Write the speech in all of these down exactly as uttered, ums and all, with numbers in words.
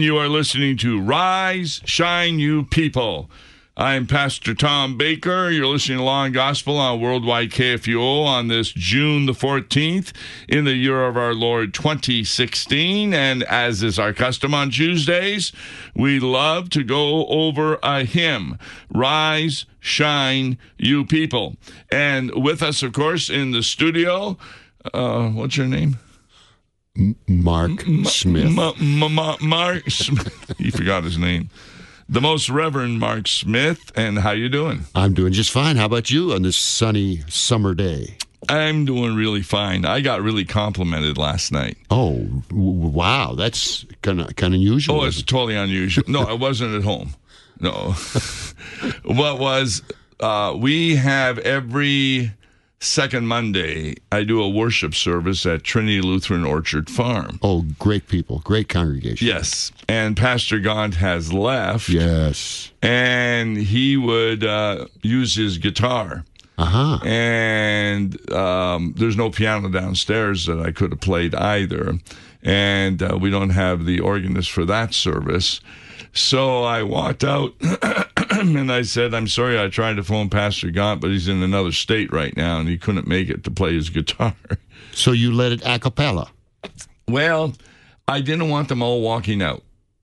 you are listening to Rise, Shine, You People. I'm Pastor Tom Baker. You're listening to Law and Gospel on Worldwide K F U O on this June the fourteenth in the year of our Lord twenty sixteen. And as is our custom on Tuesdays, we love to go over a hymn, Rise, Shine, You People. And with us, of course, in the studio, uh, what's your name? Mark M- Smith. M- M- M- Mark Smith. He forgot his name. The Most Reverend Mark Smith. And how you doing? I'm doing just fine. How about you on this sunny summer day? I'm doing really fine. I got really complimented last night. Oh, w- wow. That's kind of kind of unusual. Oh, it's totally unusual. No, I wasn't at home. No. What was, uh, we have every second Monday, I do a worship service at Trinity Lutheran Orchard Farm. Oh, great people. Great congregation. Yes. And Pastor Gaunt has left. Yes. And he would uh, use his guitar. Uh-huh. And um, there's no piano downstairs that I could have played either. And uh, we don't have the organist for that service. So I walked out and I said, I'm sorry, I tried to phone Pastor Gaunt, but he's in another state right now, and he couldn't make it to play his guitar. So you let it a cappella? Well, I didn't want them all walking out.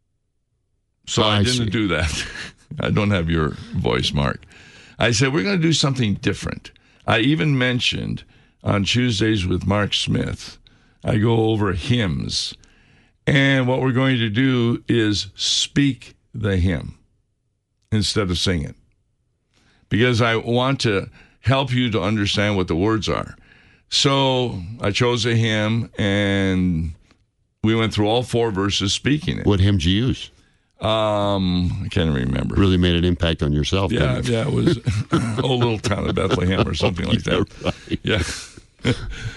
So Oh, I, I didn't see. do that. I don't have your voice, Mark. I said, we're going to do something different. I even mentioned on Tuesdays with Mark Smith, I go over hymns. And what we're going to do is speak the hymn instead of sing it. Because I want to help you to understand what the words are. So I chose a hymn, and we went through all four verses speaking it. What hymn did you use? Um, I can't remember. Really made an impact on yourself, Yeah, didn't it? yeah, it was Oh Little Town of Bethlehem or something like that. Right.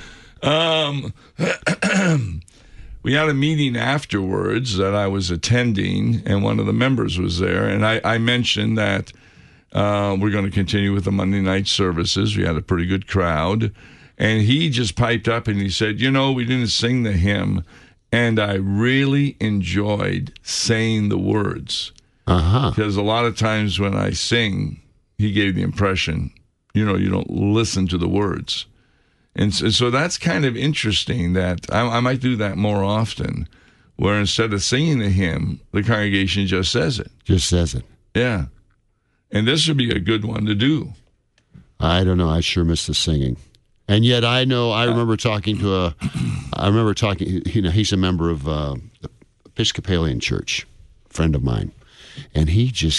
Yeah. um, we had a meeting afterwards that I was attending, and one of the members was there, and I, I mentioned that uh, we're going to continue with the Monday night services. We had a pretty good crowd, and he just piped up and he said, you know, we didn't sing the hymn, and I really enjoyed saying the words. Uh-huh. Because a lot of times when I sing, he gave the impression, you know, you don't listen to the words. And so, so that's kind of interesting that I, I might do that more often, where instead of singing the hymn, the congregation just says it. Just says it. Yeah. And this would be a good one to do. I don't know. I sure miss the singing. And yet I know, I remember talking to a, I remember talking, you know, he's a member of uh, the Episcopalian Church, a friend of mine. And he just,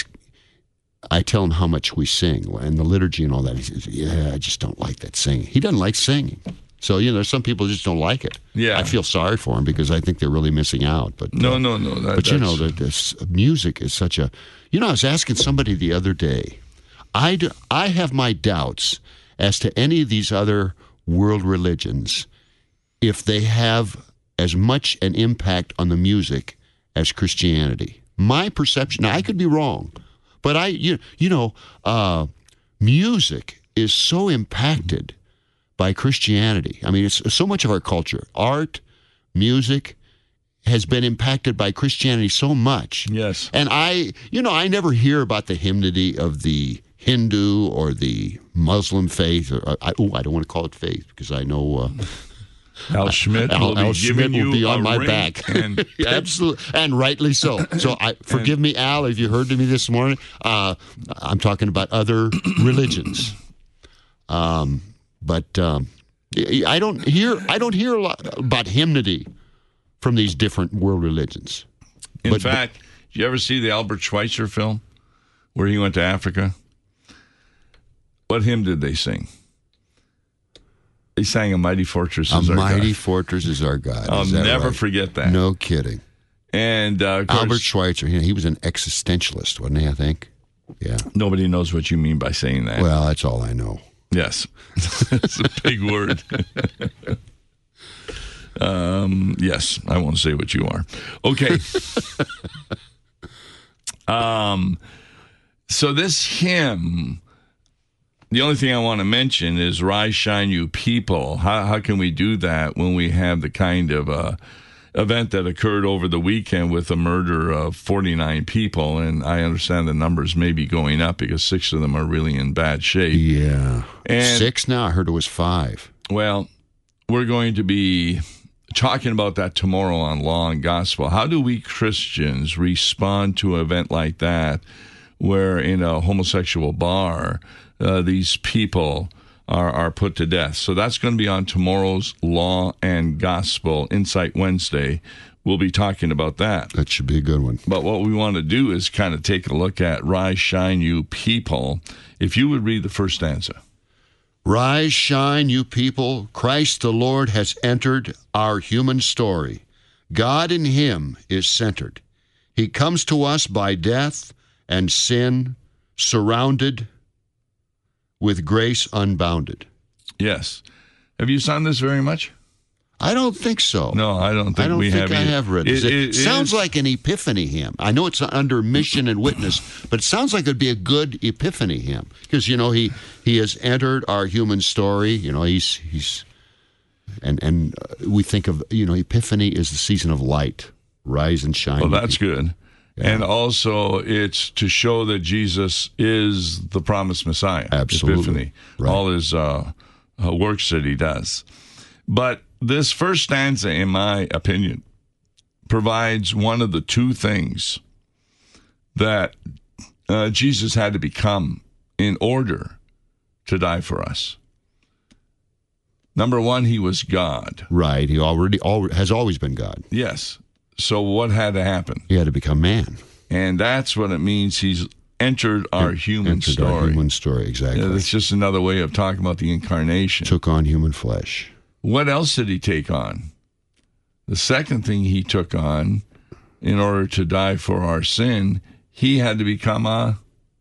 I tell him how much we sing and the liturgy and all that. He says, yeah, I just don't like that singing. He doesn't like singing. So, you know, some people just don't like it. Yeah. I feel sorry for him because I think they're really missing out. But No, uh, no, no. That, But, you know, that's- the, this music is such a, you know, I was asking somebody the other day, I, do, I have my doubts as to any of these other world religions if they have as much an impact on the music as Christianity. My perception, now I could be wrong, but I, you, you know, uh, music is so impacted by Christianity. I mean, it's so much of our culture, art, music, has been impacted by Christianity so much. Yes. And I, you know, I never hear about the hymnody of the Hindu or the Muslim faith. Or I, oh, I don't want to call it faith because I know uh, Al Schmidt Al, will be Al giving Schmidt you will be on a my ring back. And, Absolutely, and rightly so. So, I, forgive me, Al, if you heard me this morning. Uh, I'm talking about other religions, um, but um, I don't hear I don't hear a lot about hymnody from these different world religions. in But- fact, did you ever see the Albert Schweitzer film where he went to Africa? What hymn did they sing? They sang A Mighty Fortress A is Our mighty God. fortress is our God. I'll Is that never right? forget that. No kidding. And uh, of course, Albert Schweitzer, you know, he was an existentialist, wasn't he, I think? Yeah. nobody knows what you mean by saying that. Well, that's all I know. Yes. It's a big word. um, yes, I won't say what you are. Okay. um, so this hymn, the only thing I want to mention is Rise, Shine, You People. How, how can we do that when we have the kind of uh, event that occurred over the weekend with the murder of forty-nine people, and I understand the numbers may be going up because six of them are really in bad shape. Yeah. And, Six now? I heard it was five. Well, we're going to be talking about that tomorrow on Law and Gospel. How do we Christians respond to an event like that where in a homosexual bar, uh, these people are, are put to death? So that's going to be on tomorrow's Law and Gospel Insight Wednesday. We'll be talking about that. That should be a good one. But what we want to do is kind of take a look at Rise, Shine, You People. If you would read the first stanza. Rise, shine, you people. Christ the Lord has entered our human story. God in him is centered. He comes to us by death and sin, surrounded with grace unbounded. Yes. Have you sung this very much? I don't think so. No, I don't think I don't we think have I either. have read It, it. It, it sounds is- like an epiphany hymn. I know it's under mission and witness, but it sounds like it'd be a good epiphany hymn because you know he he has entered our human story. You know he's he's and and uh, we think of you know epiphany is the season of light, rise and shine. Well, that's good. Yeah. And also, it's to show that Jesus is the promised Messiah. Absolutely. Epiphany. Right. All his uh, uh, works that he does. But this first stanza, in my opinion, provides one of the two things that uh, Jesus had to become in order to die for us. Number one, he was God. Right. He already al- has always been God. Yes. So what had to happen? He had to become man. And that's what it means. He's entered our human entered story. Our human story, exactly. Yeah, that's just another way of talking about the incarnation. Took on human flesh. What else did he take on? The second thing he took on, in order to die for our sin, he had to become a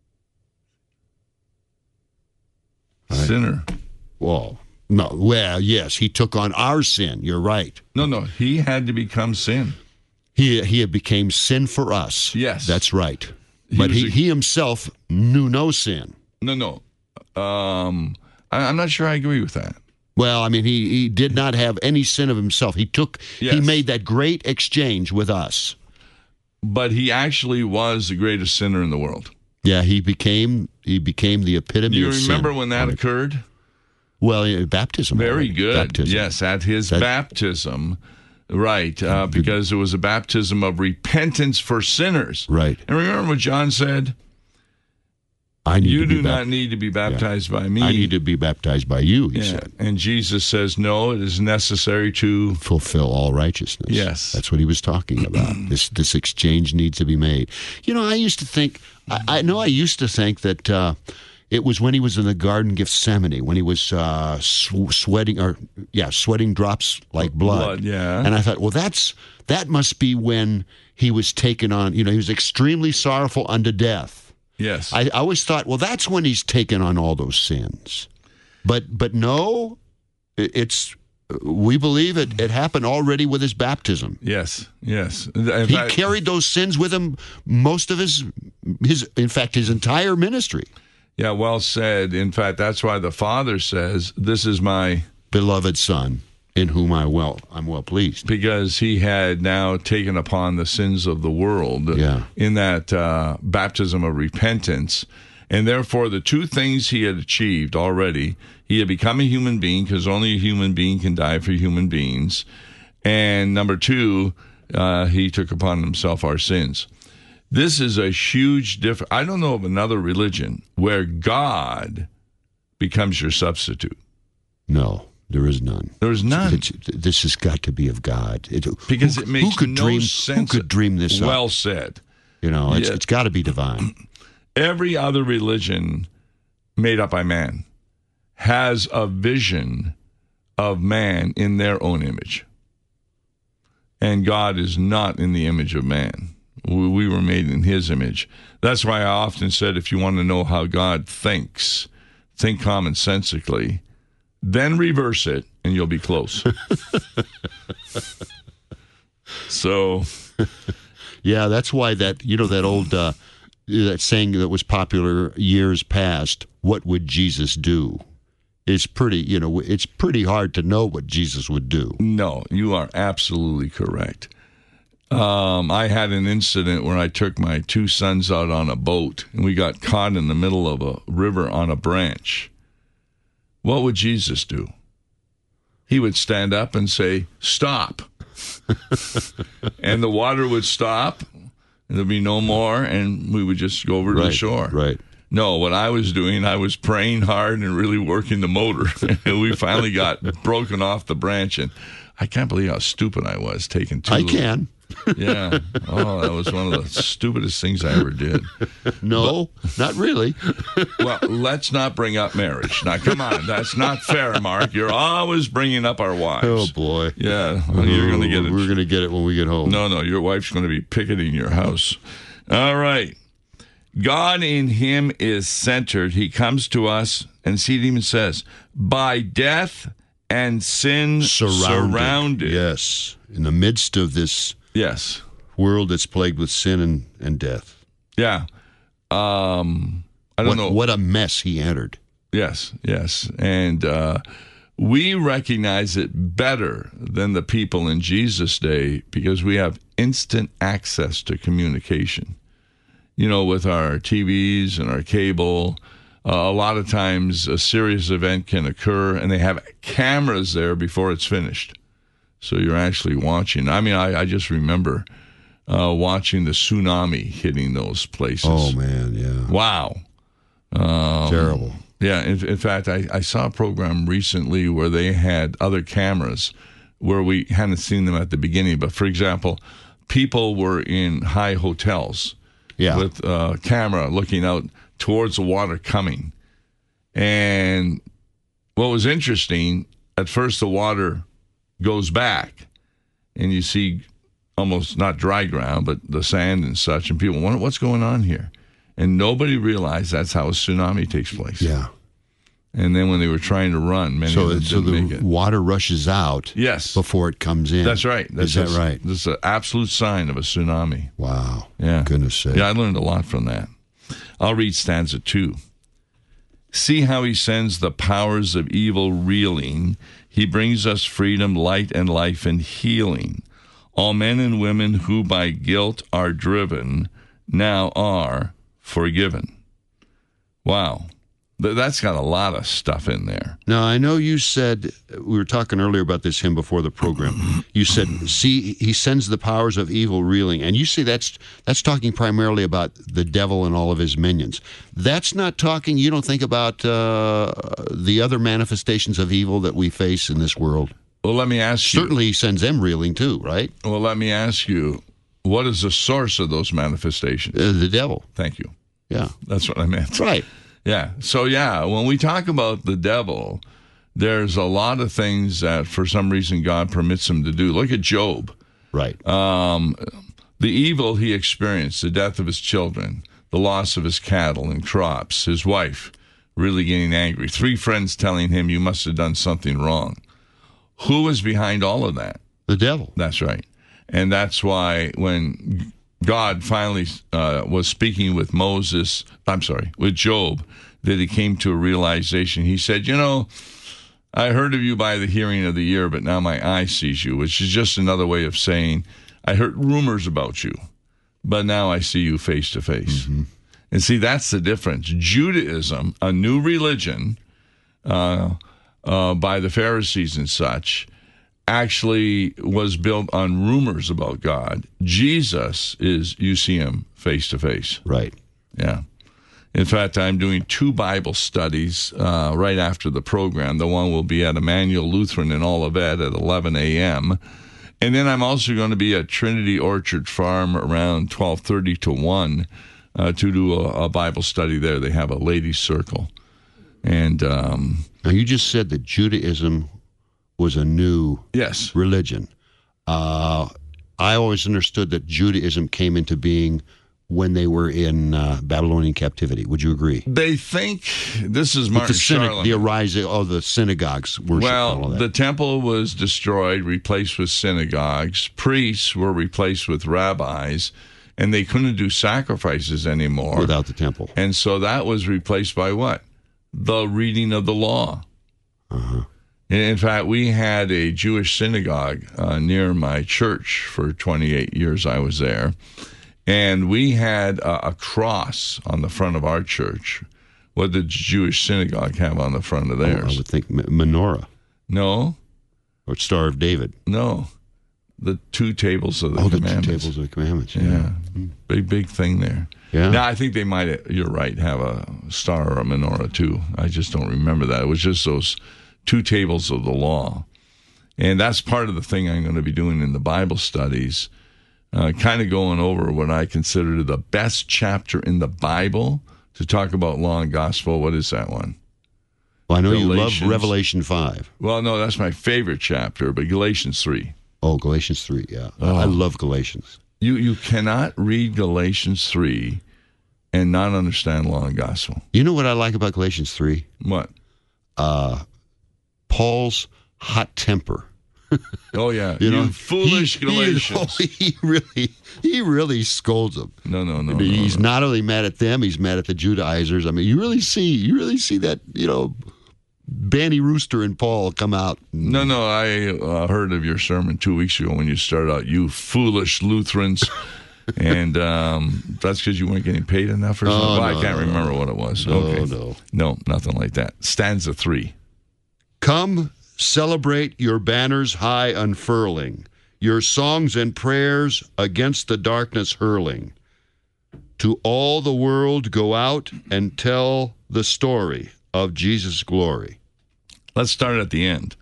Right. sinner. Whoa. No. Well, yes, he took on our sin. You're right. No, no, he had to become sin. He he became sin for us. Yes. That's right. He but was he, a- he himself knew no sin. No, no. Um, I, I'm not sure I agree with that. Well, I mean, he, he did not have any sin of himself. He took he Yes. made that great exchange with us. But he actually was the greatest sinner in the world. Yeah, he became he became the epitome Do you of sin. remember when that occurred? Well, yeah, baptism. Very already. good. Baptism. Yes, at his That- baptism. Right, uh, because it was a baptism of repentance for sinners. Right. And remember what John said? I need You to be do bap- not need to be baptized by me. I need to be baptized by you, he Yeah. said. And Jesus says, no, it is necessary to... Fulfill all righteousness. Yes. That's what he was talking about. this this exchange needs to be made. You know, I used to think, I, I know I used to think that uh, it was when he was in the Garden of Gethsemane, when he was uh, sw- sweating, or yeah, sweating drops like blood. Blood, yeah. And I thought, well, that's that must be when he was taken on, you know, he was extremely sorrowful unto death. Yes. I, I always thought, well, that's when he's taken on all those sins. But but no, it- it's we believe it, it happened already with his baptism. yes, yes. In He fact, carried those sins with him most of his his in fact his entire ministry. yeah, well said. In fact, that's why the Father says, this is my... Beloved Son, in whom I well I'm well pleased. Because he had now taken upon the sins of the world Yeah. in that uh, baptism of repentance. And therefore, the two things he had achieved already, he had become a human being, because only a human being can die for human beings. And number two, uh, he took upon himself our sins. This is a huge difference. I don't know of another religion where God becomes your substitute. No, there is none. There's none. It's, this has got to be of God. It, Because who, it makes who could no dream, sense. Who could dream this up? Well said. You know, it's, Yeah. it's got to be divine. Every other religion made up by man has a vision of man in their own image. And God is not in the image of man. We we were made in his image. That's why I often said, if you want to know how God thinks, think commonsensically, then reverse it, and you'll be close. So, Yeah, that's why that, you know, that old uh, that saying that was popular years past, what would Jesus do? it's pretty, you know, it's pretty hard to know what Jesus would do. No, you are absolutely correct. Um, I had an incident where I took my two sons out on a boat, and we got caught in the middle of a river on a branch. What would Jesus do? He would stand up and say, "Stop." And the water would stop, and there'd be no more, and we would just go over to Right, the shore. right. No, what I was doing, I was praying hard and really working the motor. And we finally got broken off the branch, and I can't believe how stupid I was taking two. I little- can. Yeah. Oh, that was one of the stupidest things I ever did. No, not really. Well, let's not bring up marriage. Now, come on. That's not fair, Mark. You're always bringing up our wives. Oh, boy. Yeah. Well, you're going to get it. We're going to get it when we get home. No, no. Your wife's going to be picketing your house. All right. God in him is centered. He comes to us, and see, it even says, by death and sin surrounded. surrounded. Yes. In the midst of this Yes. world that's plagued with sin and, and death. Yeah. Um, I don't What, know. what a mess he entered. Yes, yes. And uh, we recognize it better than the people in Jesus' day because we have instant access to communication. You know, with our T Vs and our cable, uh, a lot of times a serious event can occur and they have cameras there before it's finished. So you're actually watching. I mean, I, I just remember uh, watching the tsunami hitting those places. Oh, man, yeah. Wow. Um, Terrible. Yeah, in, in fact, I, I saw a program recently where they had other cameras where we hadn't seen them at the beginning. But, for example, people were in high hotels Yeah. with a camera looking out towards the water coming. And what was interesting, at first the water goes back, and you see almost not dry ground, but the sand and such, and people wonder, what's going on here? And nobody realized that's how a tsunami takes place. Yeah. And then when they were trying to run, many So, of them so didn't make the it. water rushes out Yes. before it comes in. That's right. That's Is that a- right? This is an absolute sign of a tsunami. Wow. Yeah. Goodness sake. Yeah, I learned a lot from that. I'll read stanza two. See how he sends the powers of evil reeling. He brings us freedom, light, and life, and healing. All men and women who by guilt are driven now are forgiven. Wow. Th- That's got a lot of stuff in there. Now, I know you said, we were talking earlier about this hymn before the program. You said, see, he sends the powers of evil reeling. And you say that's that's talking primarily about the devil and all of his minions. That's not talking, you don't think about uh, the other manifestations of evil that we face in this world. Well, let me ask you. Certainly he sends them reeling too, right? Well, let me ask you, what is the source of those manifestations? Uh, the devil. Thank you. Yeah. That's what I meant. Right. Yeah. So, yeah, when we talk about the devil, there's a lot of things that for some reason God permits him to do. Look at Job. Right. Um, the evil he experienced, the death of his children, the loss of his cattle and crops, his wife really getting angry, three friends telling him you must have done something wrong. Who was behind all of that? The devil. That's right. And that's why when God finally uh, was speaking with Moses, I'm sorry, with Job, that he came to a realization. He said, you know, I heard of you by the hearing of the ear, but now my eye sees you, which is just another way of saying, I heard rumors about you, but now I see you face to face. Mm-hmm. And see, that's the difference. Judaism, a new religion uh, uh, by the Pharisees and such, actually was built on rumors about God. Jesus is, you see him face to face. Right. Yeah. In fact, I'm doing two Bible studies uh, right after the program. The one will be at Emmanuel Lutheran in Olivet at eleven a.m. And then I'm also going to be at Trinity Orchard Farm around twelve thirty to one uh, to do a, a Bible study there. They have a ladies' circle. And um, Now, you just said that Judaism was a new yes, religion. Uh, I always understood that Judaism came into being when they were in uh, Babylonian captivity. Would you agree? they think this is Martin the, syna- Charlemagne. the arising of the synagogues worship and all Well, that. the temple was destroyed, replaced with synagogues. Priests were replaced with rabbis, and they couldn't do sacrifices anymore. without the temple. And so that was replaced by what? The reading of the law. Uh-huh. In fact, we had a Jewish synagogue uh, near my church for twenty-eight years I was there. And we had a, a cross on the front of our church. What did the Jewish synagogue have on the front of theirs? Oh, I would think menorah. No. Or Star of David. No. The two tables of the oh, commandments. Oh, the two tables of the commandments. Yeah. yeah. Mm. Big, big thing there. Yeah. Now, I think they might, you're right, have a star or a menorah too. I just don't remember that. It was just those two tables of the law. And that's part of the thing I'm going to be doing in the Bible studies, uh, kind of going over what I consider the best chapter in the Bible to talk about law and gospel. What is that one? Well, I know Galatians. You love Revelation five. Well, no, that's my favorite chapter, but Galatians three. Oh, Galatians three, yeah. Oh. I love Galatians. You you cannot read Galatians three and not understand law and gospel. You know what I like about Galatians three? What? Uh, Paul's hot temper. Oh, yeah. You, you know, foolish he, Galatians. He, he really he really scolds them. No, no, no. He's no, no. not only mad at them, he's mad at the Judaizers. I mean, you really see, you really see that, you know, Banny Rooster and Paul come out. No, no, I uh, heard of your sermon two weeks ago when you started out, you foolish Lutherans. and um, that's because you weren't getting paid enough or something? Oh, well, no, I can't no, remember no. what it was. No, okay. no. No, nothing like that. Stanza three. Come, celebrate your banners high unfurling, your songs and prayers against the darkness hurling. To all the world go out and tell the story of Jesus' glory. Let's start at the end.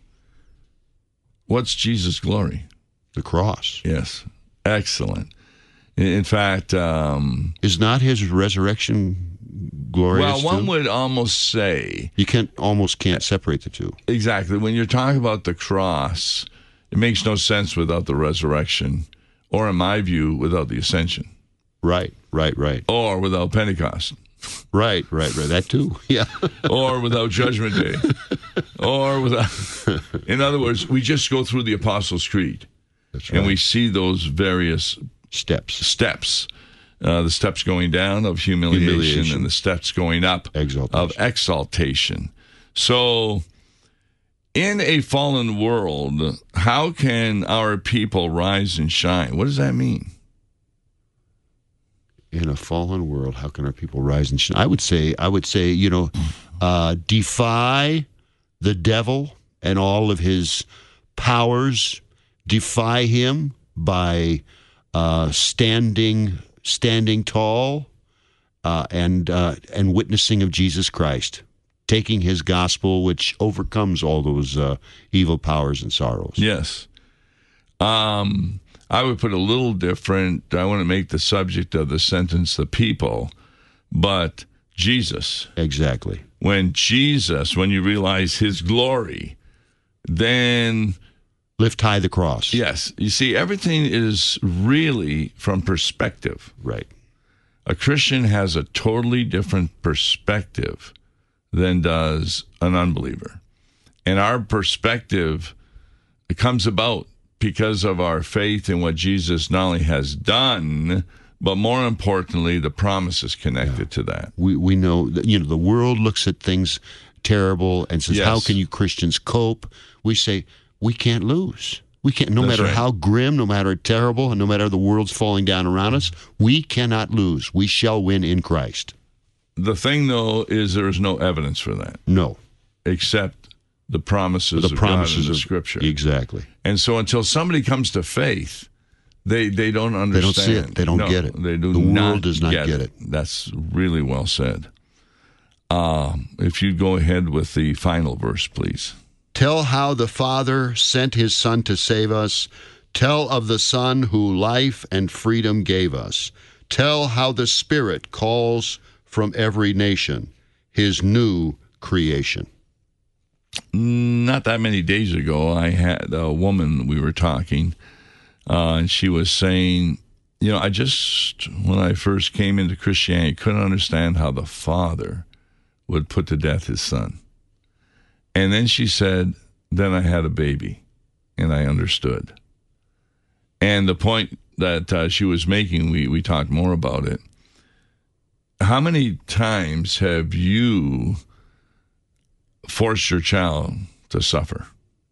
What's Jesus' glory? The cross. Yes. Excellent. In fact, um, Is not his resurrection glorious? well, one too? would almost say, You can't almost can't separate the two. exactly, when you're talking about the cross, it makes no sense without the resurrection, or in my view, without the ascension, Right, right, right. or without Pentecost, Right, right, right. That too. Yeah. or without Judgment Day, or without... In other words, we just go through the Apostles' Creed, That's right. and we see those various Steps. steps. Uh, the steps going down of humiliation, Humiliation. and the steps going up Exaltation. of exaltation. So, in a fallen world, how can our people rise and shine? What does that mean? In a fallen world, how can our people rise and shine? I would say, I would say, you know, uh, defy the devil and all of his powers. Defy him by uh, standing, standing tall, uh, and uh, and witnessing of Jesus Christ, taking His gospel, which overcomes all those uh, evil powers and sorrows. Yes. Um, I would put a little different. I want to make the subject of the sentence the people, but Jesus. Exactly. When Jesus, when you realize his glory, then... Lift high the cross. Yes. You see, everything is really from perspective. Right. A Christian has a totally different perspective than does an unbeliever. And our perspective comes about because of our faith in what Jesus not only has done, but more importantly, the promises connected Yeah. to that. We we know that, you know, the world looks at things terrible and says, Yes. how can you Christians cope? We say, we can't lose. We can't, no That's matter right. how grim, no matter terrible, and no matter the world's falling down around us, we cannot lose. We shall win in Christ. The thing, though, is there is no evidence for that, No. except the promises The of promises God in the of Scripture. Exactly. And so until somebody comes to faith, they they don't They understand. don't see it. They don't No, get it. They do The not world does not get, get it. it. That's really well said. Um, if you'd go ahead with the final verse, please. Tell how the Father sent His Son to save us. Tell of the Son who life and freedom gave us. Tell how the Spirit calls from every nation, His new creation. Not that many days ago, I had a woman, we were talking, uh, and she was saying, you know, I just, when I first came into Christianity, couldn't understand how the Father would put to death his Son. And then she said, then I had a baby, and I understood. And the point that uh, she was making, we, we talked more about it. How many times have you forced your child to suffer?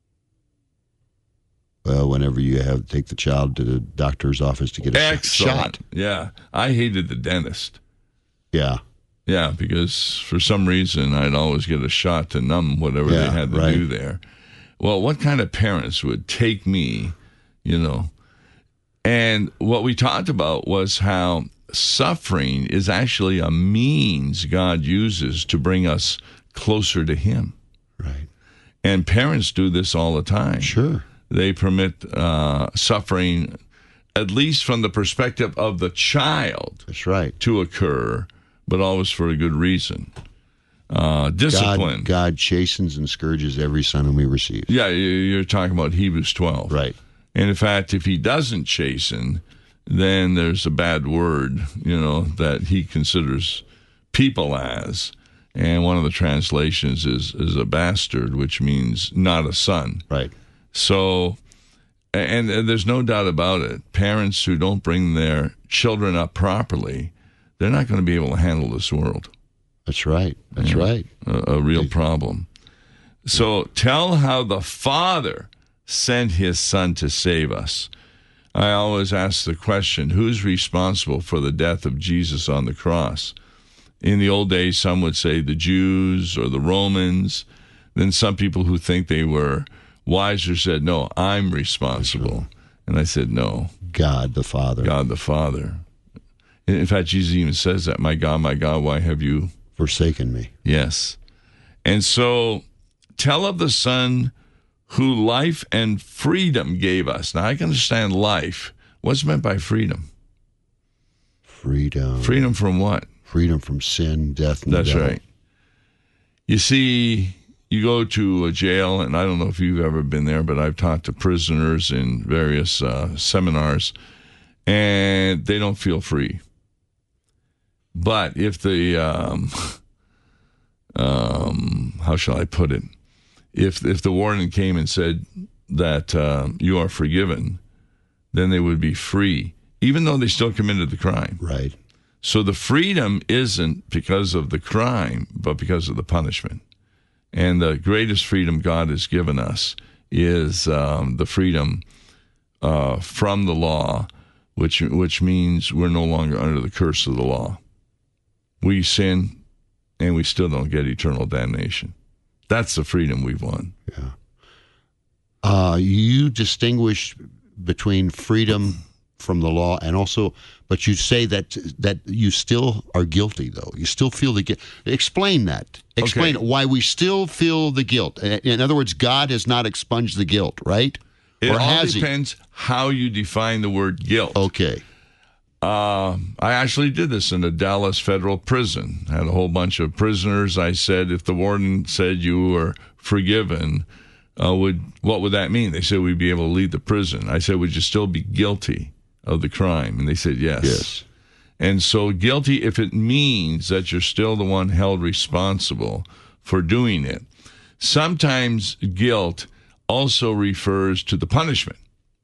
Well, whenever you have to take the child to the doctor's office to get a Excellent. shot. Yeah. I hated the dentist. Yeah. Yeah, because for some reason I'd always get a shot to numb whatever Yeah, they had to right. do there. Well, what kind of parents would take me, you know? And what we talked about was how suffering is actually a means God uses to bring us closer to Him. Right. And parents do this all the time. Sure. They permit uh, suffering, at least from the perspective of the child, That's right. to occur, but always for a good reason. Uh, discipline. God, God chastens and scourges every son whom He receives. Yeah, you- you're talking about Hebrews twelve. Right. And in fact, if He doesn't chasten, then there's a bad word, you know, that He considers people as. And one of the translations is, is a bastard, which means not a son. Right. So, and, and there's no doubt about it. Parents who don't bring their children up properly, they're not going to be able to handle this world. That's right. That's Yeah. right. A, a real problem. So tell how the Father sent His Son to save us. I always ask the question, who's responsible for the death of Jesus on the cross? In the old days, some would say the Jews or the Romans. Then some people who think they were wiser said, no, I'm responsible. And I said, no, God the Father. God the Father. In fact, Jesus even says that, my God, my God, why have you... Forsaken me. Yes. And so tell of the Son who life and freedom gave us. Now, I can understand life. What's meant by freedom? Freedom. Freedom from what? Freedom from sin, death, and That's the devil. right. You see, you go to a jail, and I don't know if you've ever been there, but I've talked to prisoners in various uh, seminars, and they don't feel free. But if the, um, um, how shall I put it? If if the warden came and said that uh, you are forgiven, then they would be free, even though they still committed the crime. Right. So the freedom isn't because of the crime, but because of the punishment. And the greatest freedom God has given us is um, the freedom uh, from the law, which which means we're no longer under the curse of the law. We sin, and we still don't get eternal damnation. That's the freedom we've won. Yeah. Uh, you distinguish between freedom from the law and also, but you say that that you still are guilty, though. You still feel the guilt. Explain that. Explain Okay. why we still feel the guilt. In other words, God has not expunged the guilt, right? It or all has depends how you define the word guilt. he? Okay. Uh, I actually did this in a Dallas federal prison. I had a whole bunch of prisoners. I said, if the warden said you were forgiven, uh, would what would that mean? They said we'd be able to leave the prison. I said, would you still be guilty of the crime? And they said, yes. Yes. And so guilty, if it means that you're still the one held responsible for doing it. Sometimes guilt also refers to the punishment.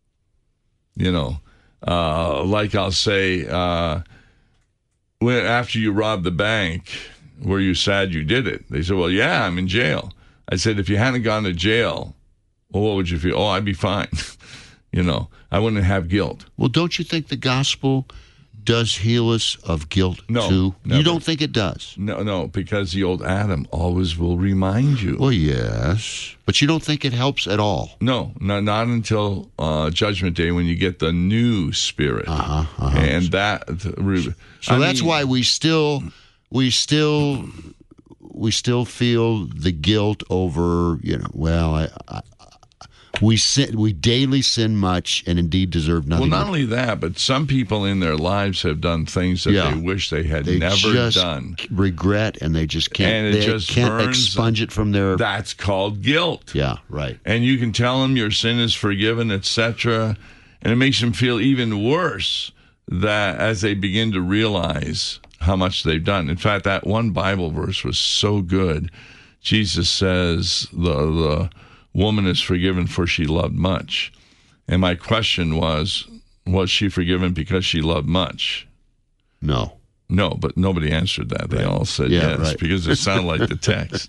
You know, uh, like I'll say, uh, when, after you robbed the bank, were you sad you did it? They said, well, yeah, I'm in jail. I said, if you hadn't gone to jail, well, what would you feel? Oh, I'd be fine. You know, I wouldn't have guilt. Well, don't you think the gospel does heal us of guilt No, too? never. You don't think it does? No, no, because the old Adam always will remind you. Well, yes, but you don't think it helps at all? No, not, not until uh, Judgment Day when you get the new spirit. Uh-huh, uh-huh. And that... So I that's mean, why we still, we still, we still feel the guilt over. You know, well, I, I, we sin, we daily sin much, and indeed deserve Well, nothing. not but only that, but some people in their lives have done things that Yeah. they wish they had they never just done. regret, and they just can't. And it they just can't burns- expunge it from their. That's called guilt. Yeah, right. And you can tell them your sin is forgiven, et cetera, and it makes them feel even worse that as they begin to realize how much they've done. In fact, that one Bible verse was so good. Jesus says the the woman is forgiven for she loved much. And my question was, was she forgiven because she loved much? No. No, but nobody answered that. They Right. all said Yeah, yes, right. because it sounded like the text.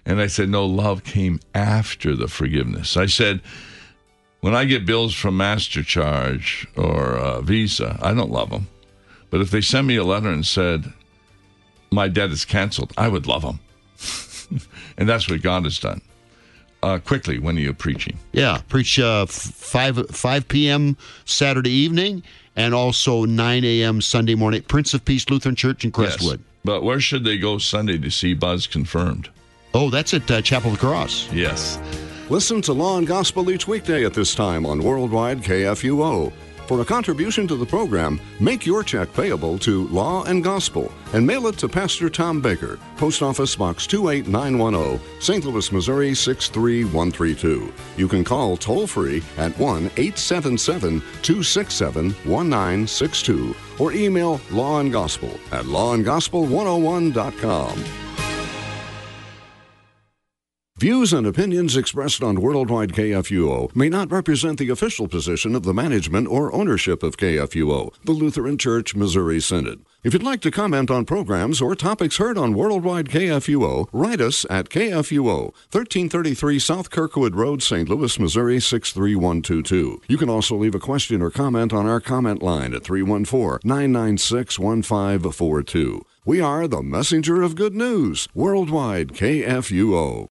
And I said, no, love came after the forgiveness. I said, when I get bills from MasterCharge or uh, Visa, I don't love them. But if they send me a letter and said, my debt is canceled, I would love them. And that's what God has done. Uh, quickly, when are you preaching? Yeah, preach uh, five five p.m. Saturday evening and also nine a.m. Sunday morning. Prince of Peace Lutheran Church in Crestwood. Yes. But where should they go Sunday to see Buzz confirmed? Oh, that's at uh, Chapel of the Cross. Yes. Listen to Law and Gospel each weekday at this time on Worldwide K F U O. For a contribution to the program, make your check payable to Law and Gospel and mail it to Pastor Tom Baker, Post Office Box two eight nine one zero, Saint Louis, Missouri six three one three two. You can call toll-free at one eight seven seven, two six seven, one nine six two or email Law and Gospel at law and gospel one oh one dot com. Views and opinions expressed on Worldwide K F U O may not represent the official position of the management or ownership of K F U O, the Lutheran Church Missouri Synod. If you'd like to comment on programs or topics heard on Worldwide K F U O, write us at K F U O, thirteen thirty-three South Kirkwood Road, Saint Louis, Missouri six three one two two. You can also leave a question or comment on our comment line at three one four, nine nine six, one five four two. We are the messenger of good news, Worldwide K F U O.